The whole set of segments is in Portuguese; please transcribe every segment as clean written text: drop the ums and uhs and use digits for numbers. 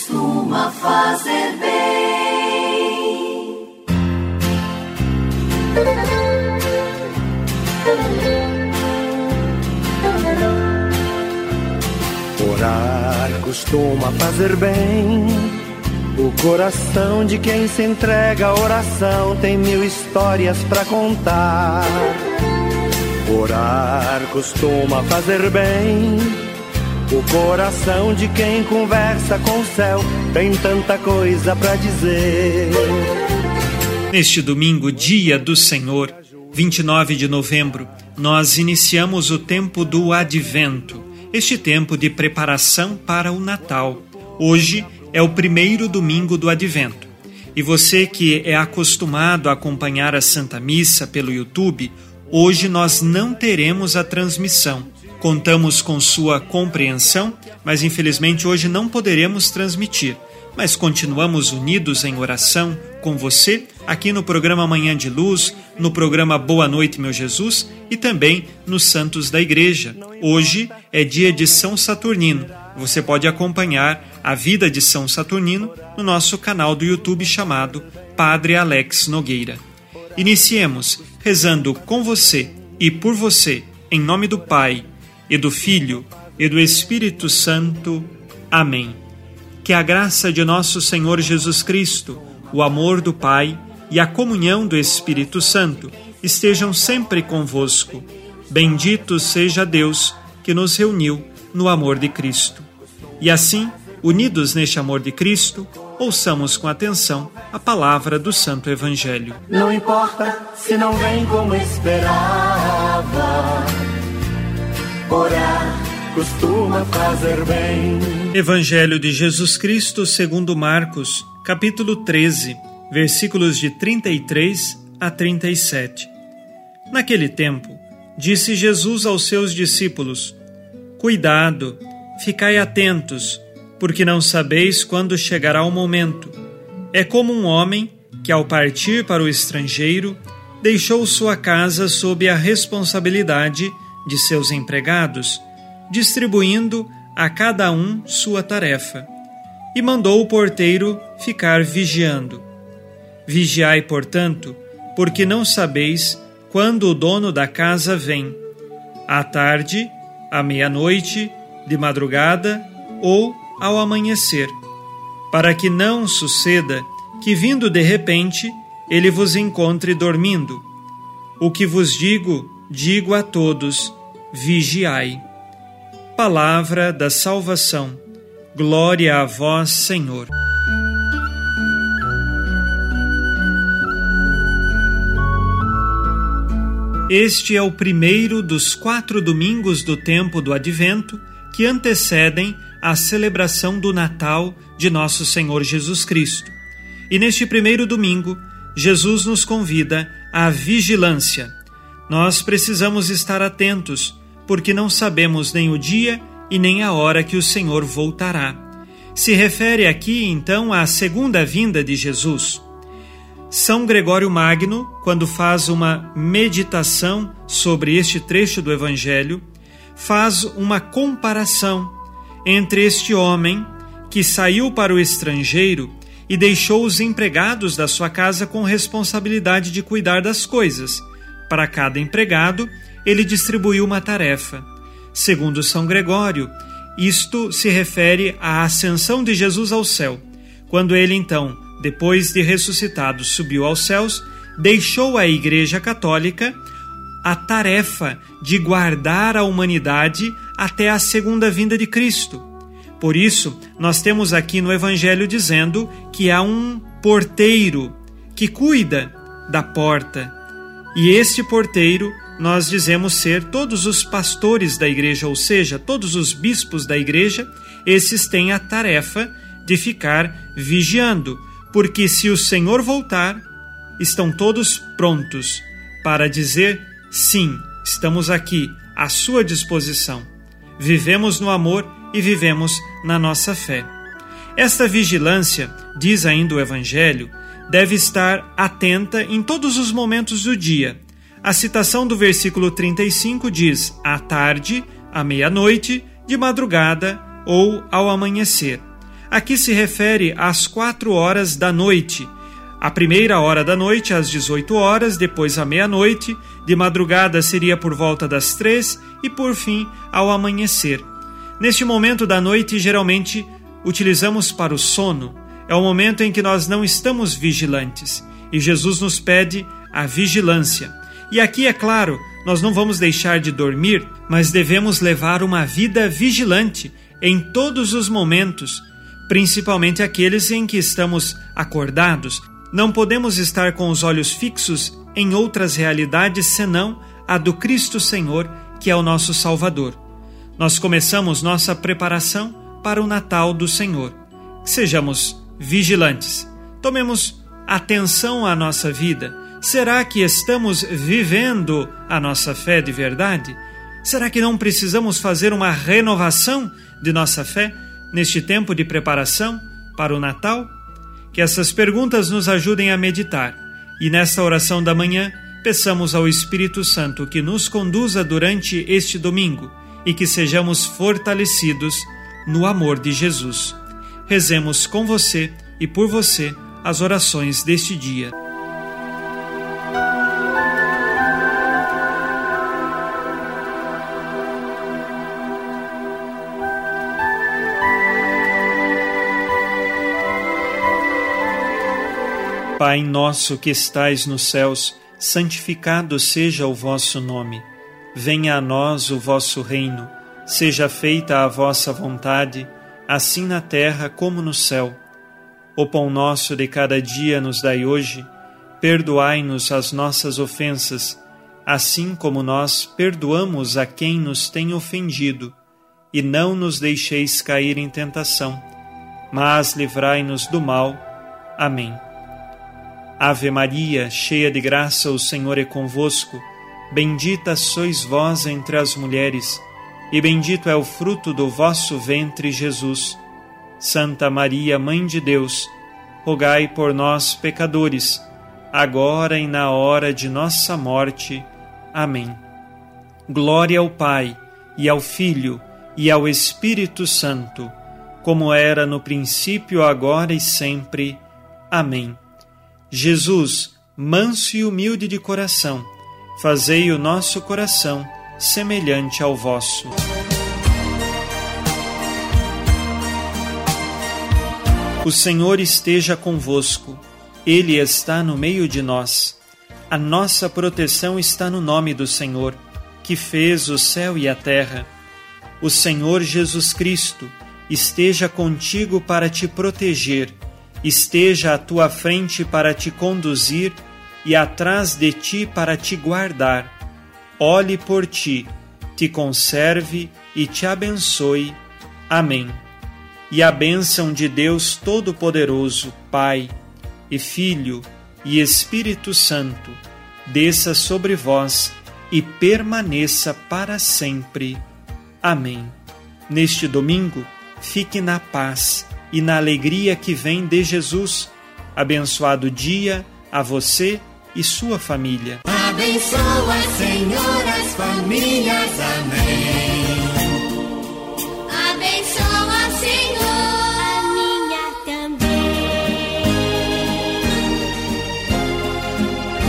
costuma fazer bem. Orar costuma fazer bem. O coração de quem se entrega à oração tem 1000 histórias pra contar. Orar costuma fazer bem. O coração de quem conversa com o céu tem tanta coisa pra dizer. Neste domingo, dia do Senhor, 29 de novembro, nós iniciamos o tempo do Advento, este tempo de preparação para o Natal. Hoje é o primeiro domingo do Advento. E você que é acostumado a acompanhar a Santa Missa pelo YouTube, hoje nós não teremos a transmissão. Contamos com sua compreensão, mas infelizmente hoje não poderemos transmitir. Mas continuamos unidos em oração com você, aqui no programa Manhã de Luz, no programa Boa Noite, Meu Jesus, e também nos Santos da Igreja. Hoje é dia de São Saturnino. Você pode acompanhar a vida de São Saturnino no nosso canal do YouTube chamado Padre Alex Nogueira. Iniciemos rezando com você e por você, em nome do Pai, e do Filho, e do Espírito Santo. Amém. Que a graça de nosso Senhor Jesus Cristo, o amor do Pai e a comunhão do Espírito Santo estejam sempre convosco. Bendito seja Deus que nos reuniu no amor de Cristo. E assim, unidos neste amor de Cristo, ouçamos com atenção a palavra do Santo Evangelho. Não importa se não vem como esperava, orar costuma fazer bem. Evangelho de Jesus Cristo segundo Marcos, capítulo 13, versículos de 33 a 37. Naquele tempo, disse Jesus aos seus discípulos: Cuidado, ficai atentos, porque não sabeis quando chegará o momento. É como um homem que, ao partir para o estrangeiro, deixou sua casa sob a responsabilidade de seus empregados, distribuindo a cada um sua tarefa, e mandou o porteiro ficar vigiando. Vigiai, portanto, porque não sabeis quando o dono da casa vem, à tarde, à meia-noite, de madrugada ou ao amanhecer, para que não suceda que, vindo de repente, ele vos encontre dormindo. O que vos digo, digo a todos: vigiai. Palavra da salvação. Glória a vós, Senhor. Este é o primeiro dos 4 domingos do tempo do Advento que antecedem a celebração do Natal de nosso Senhor Jesus Cristo. E neste primeiro domingo, Jesus nos convida à vigilância. Nós precisamos estar atentos, porque não sabemos nem o dia e nem a hora que o Senhor voltará. Se refere aqui, então, à segunda vinda de Jesus. São Gregório Magno, quando faz uma meditação sobre este trecho do Evangelho, faz uma comparação entre este homem que saiu para o estrangeiro e deixou os empregados da sua casa com responsabilidade de cuidar das coisas. Para cada empregado, ele distribuiu uma tarefa. Segundo São Gregório, isto se refere à ascensão de Jesus ao céu, quando ele então, depois de ressuscitado, subiu aos céus, deixou à Igreja Católica a tarefa de guardar a humanidade até a segunda vinda de Cristo. Por isso, nós temos aqui no Evangelho dizendo que há um porteiro que cuida da porta. E este porteiro, nós dizemos ser todos os pastores da igreja, ou seja, todos os bispos da igreja. Esses têm a tarefa de ficar vigiando, porque se o Senhor voltar, estão todos prontos para dizer: sim, estamos aqui, à sua disposição. Vivemos no amor e vivemos na nossa fé. Esta vigilância, diz ainda o Evangelho, deve estar atenta em todos os momentos do dia. A citação do versículo 35 diz: à tarde, à meia-noite, de madrugada ou ao amanhecer. Aqui se refere às 4 horas da noite. A primeira hora da noite às 18 horas, depois à meia-noite, de madrugada seria por volta das 3 e por fim ao amanhecer. Neste momento da noite, geralmente utilizamos para o sono. É o momento em que nós não estamos vigilantes e Jesus nos pede a vigilância. E aqui, é claro, nós não vamos deixar de dormir, mas devemos levar uma vida vigilante em todos os momentos, principalmente aqueles em que estamos acordados. Não podemos estar com os olhos fixos em outras realidades senão a do Cristo Senhor, que é o nosso Salvador. Nós começamos nossa preparação para o Natal do Senhor. Que sejamos vigilantes. Tomemos atenção à nossa vida. Será que estamos vivendo a nossa fé de verdade? Será que não precisamos fazer uma renovação de nossa fé neste tempo de preparação para o Natal? Que essas perguntas nos ajudem a meditar e nesta oração da manhã peçamos ao Espírito Santo que nos conduza durante este domingo e que sejamos fortalecidos no amor de Jesus. Rezemos com você e por você as orações deste dia. Pai nosso que estais nos céus, santificado seja o vosso nome. Venha a nós o vosso reino. Seja feita a vossa vontade, assim na terra como no céu. O pão nosso de cada dia nos dai hoje. Perdoai-nos as nossas ofensas, assim como nós perdoamos a quem nos tem ofendido. E não nos deixeis cair em tentação, mas livrai-nos do mal. Amém. Ave Maria, cheia de graça, o Senhor é convosco. Bendita sois vós entre as mulheres, e bendito é o fruto do vosso ventre, Jesus. Santa Maria, Mãe de Deus, rogai por nós, pecadores, agora e na hora de nossa morte. Amém. Glória ao Pai, e ao Filho, e ao Espírito Santo, como era no princípio, agora e sempre. Amém. Jesus, manso e humilde de coração, fazei o nosso coração semelhante ao vosso. O Senhor esteja convosco, Ele está no meio de nós. A nossa proteção está no nome do Senhor, que fez o céu e a terra. O Senhor Jesus Cristo esteja contigo para te proteger, esteja à tua frente para te conduzir e atrás de ti para te guardar. Olhe por ti, te conserve e te abençoe. Amém. E a bênção de Deus Todo-Poderoso, Pai e Filho e Espírito Santo, desça sobre vós e permaneça para sempre. Amém. Neste domingo, fique na paz e na alegria que vem de Jesus. Abençoado dia a você e sua família. Abençoa, Senhor, as famílias. Amém. Abençoa, Senhor, a minha também.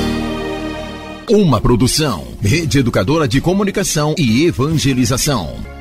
Uma produção, Rede Educadora de Comunicação e Evangelização.